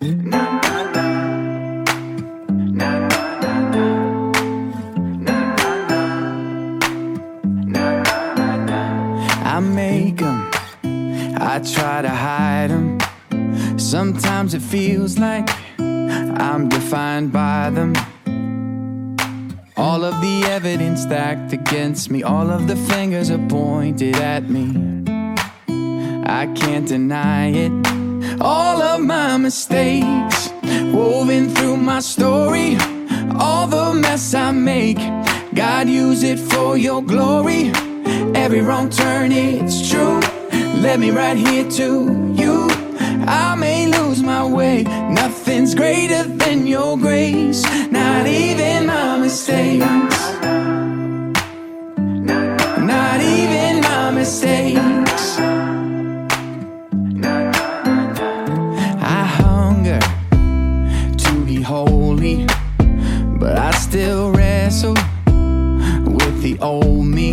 I make them, I try to hide them. Sometimes it feels like I'm defined by them. All of the evidence stacked against me, all of the fingers are pointed at me. I can't deny it. All of my mistakes woven through my story, all the mess I make, God, use it for your glory. Every wrong turn, it's true, led me right here to you. I may lose my way, nothing's greater than your grace, not even my mistakes, not even my mistakes. I hunger to be holy, but I still wrestle with the old me.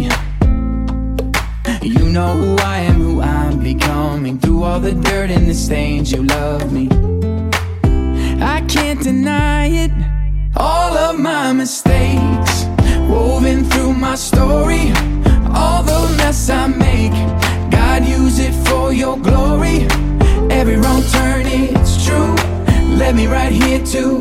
You know who I am, who I'm becoming. Through all the dirt and the stains, you love me. I can't deny it. All of my mistakes woven through my story, all the mess I make, God, use it for your glory. Every wrong turn, it's true, led me right here to